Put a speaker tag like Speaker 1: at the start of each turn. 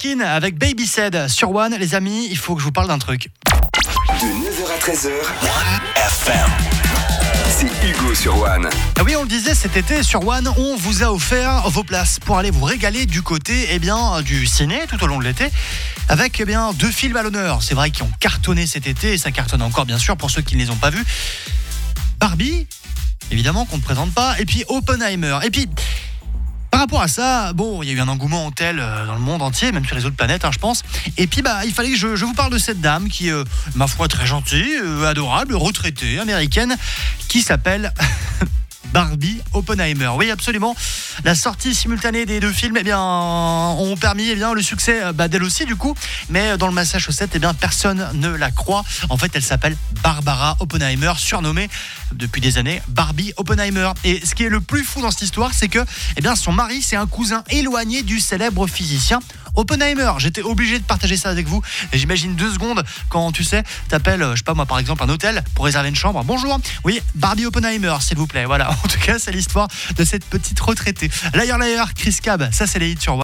Speaker 1: Måneskin avec Baby Said sur One. Les amis, il faut que je vous parle d'un truc.
Speaker 2: De 9h à 13h, One FM. C'est Hugo sur One.
Speaker 1: Ah oui, on le disait, cet été sur One, on vous a offert vos places pour aller vous régaler du côté du ciné tout au long de l'été avec 2 films à l'honneur. C'est vrai qu'ils ont cartonné cet été et ça cartonne encore bien sûr pour ceux qui ne les ont pas vus. Barbie, évidemment qu'on ne présente pas, et puis Oppenheimer. Et puis par rapport à ça, il y a eu un engouement tel dans le monde entier, même sur les autres planètes, je pense. Et puis, il fallait que je vous parle de cette dame qui est, ma foi, très gentille, adorable, retraitée, américaine, qui s'appelle Barbie Oppenheimer. Oui, absolument. La sortie simultanée des 2 films, ont permis, le succès d'elle aussi, du coup. Mais dans le Massachusetts, personne ne la croit. En fait, elle s'appelle Barbara Oppenheimer, surnommée depuis des années Barbie Oppenheimer. Et ce qui est le plus fou dans cette histoire, c'est que, son mari, c'est un cousin éloigné du célèbre physicien Oppenheimer. J'étais obligé de partager ça avec vous. Et j'imagine 2 secondes quand t'appelles, je sais pas moi, par exemple, un hôtel pour réserver une chambre. Bonjour. Oui, Barbie Oppenheimer, s'il vous plaît. Voilà. En tout cas, c'est l'histoire de cette petite retraitée. Liar, Chris Cab, ça c'est les hits sur One.